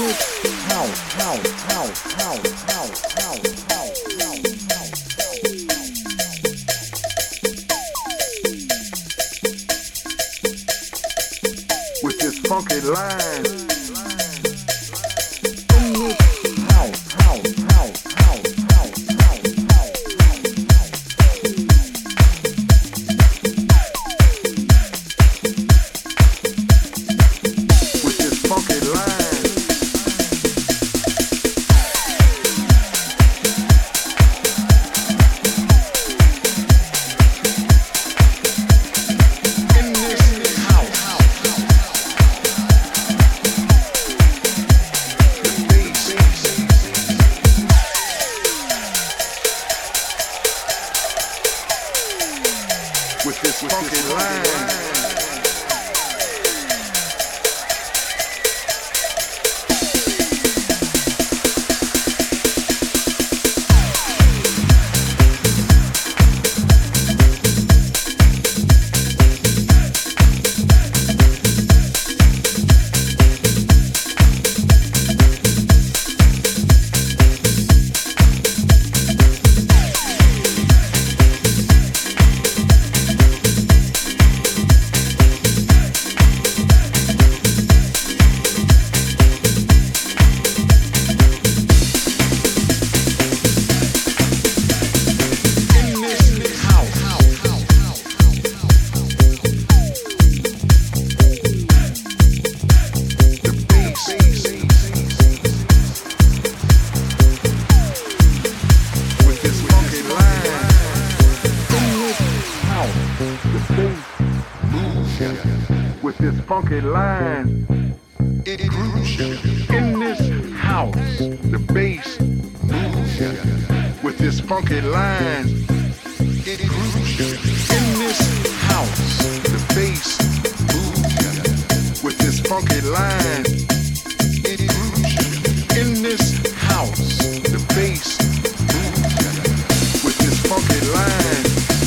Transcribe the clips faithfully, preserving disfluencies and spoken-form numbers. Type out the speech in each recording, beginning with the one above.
With this funky line. With this funky line. With this funky line, it grooves in this house. The bass moves with this funky line. It grooves in this house. The bass moves with this funky line. It grooves in this house. The bass moves with this funky line.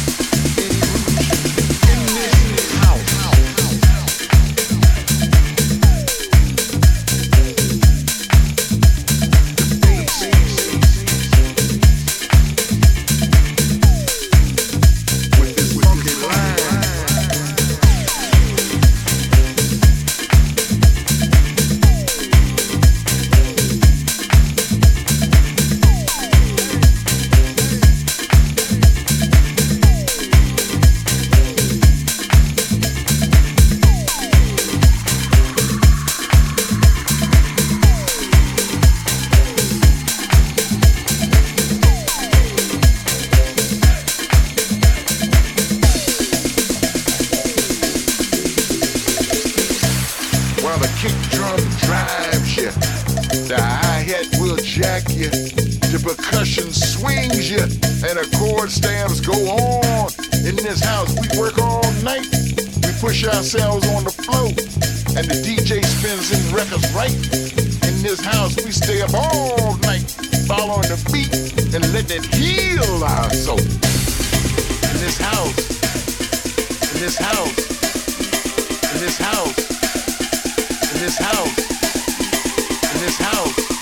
While the kick drum drives you, the hi-hat will jack you, the percussion swings you, and the chord stamps go on. In this house we work all night, we push ourselves on the floor, and the D J spins in records right. In this house we stay up all night, following the beat and let it heal our soul. In this house, in this house, in this house, in this house, in this house.